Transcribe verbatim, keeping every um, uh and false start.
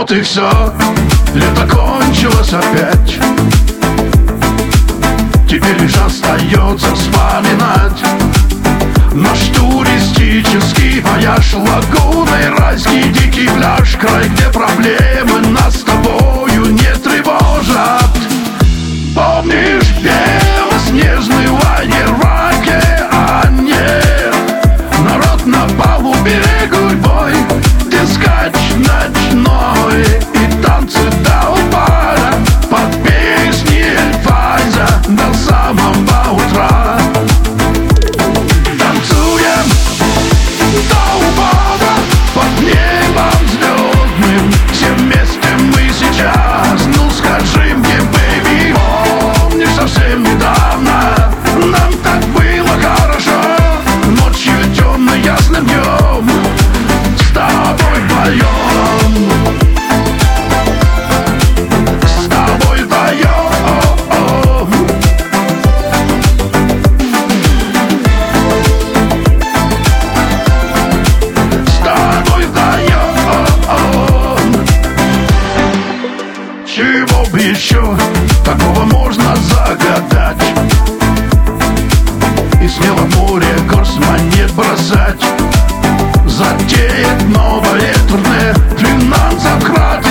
Вот и все, лето кончилось опять. Теперь лишь остается вспоминать наш туристический вояж, лагуной, райский дикий пляж, край, где проблемы нас с тобою не тревожат. Помнишь белоснежный лайнер в океане, народ на палубе гурьбой, дискач ночной и танцы до упора под песни Эльфайза до самого утра. Танцуем до упора под небом звездным, все вместе мы сейчас. Ну скажи мне, бэйби, помнишь совсем недавно нам так было хорошо? Ночью темной, ясным днем с тобой вдвоем, с тобой вдвоем, с тобой вдвоем. Чего бы еще такого можно загадать и смело в море горсть монет бросать? Затеять новое турне, финансов крат